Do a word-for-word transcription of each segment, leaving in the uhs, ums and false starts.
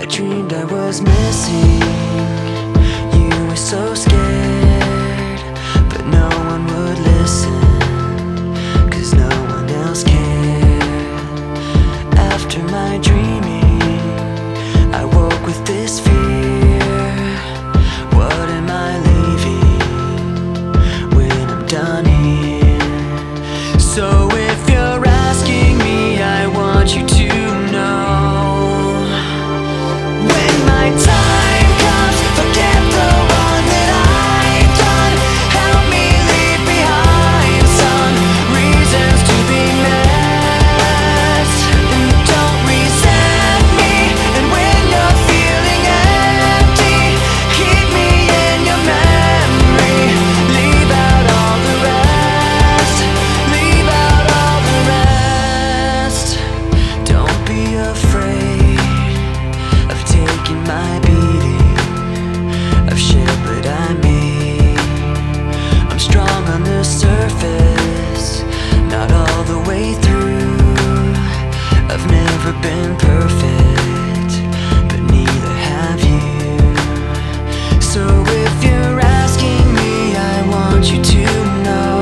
dreamed I was missing. You were so scared, but no one would listen, 'cause no one else cared. After my dreaming, I woke with this fear. What am I leaving when I'm done here? So if you're asking me, I want you to know, when my time comes, forget the wrong that I've done. Help me leave behind some reasons to be met, and don't resent me. And when you're feeling empty, keep me in your memory. Leave out all the rest, leave out all the rest. Don't be afraid of taking my beating, of shit but I made. I'm strong on the surface, not all the way through. I've never been perfect, but neither have you. So if you're asking me, I want you to know,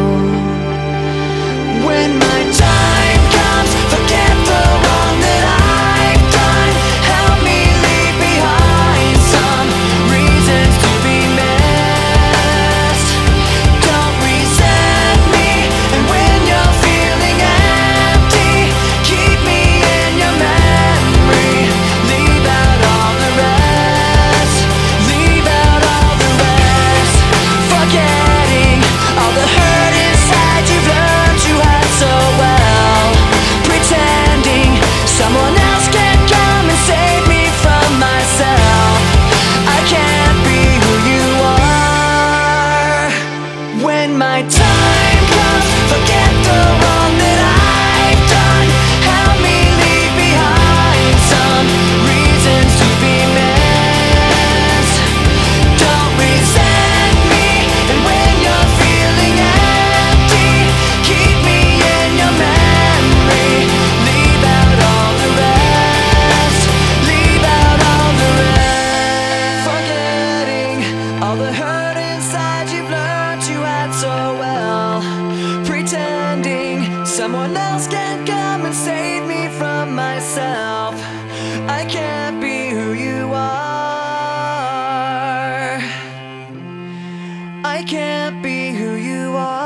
when my time comes, forget the wrong that I've done. Help me leave behind some reasons to be missed. Don't resent me. And when you're feeling empty, keep me in your memory. Leave out all the rest, leave out all the rest. Forgetting all the hurt inside you've learned you had so well. Pretending someone else can come and save me from myself. I can't be who you are. When my time comes, forget the wrong that I've done. Help me leave behind some reasons to be missed. Don't resent me. And when you're feeling empty, keep me in your memory. Leave out all the rest, leave out all the rest. Forgetting all the hurt inside you've learned you had so well. Pretending someone else can come and save me from myself. I can't be who you are. I can't be who you are.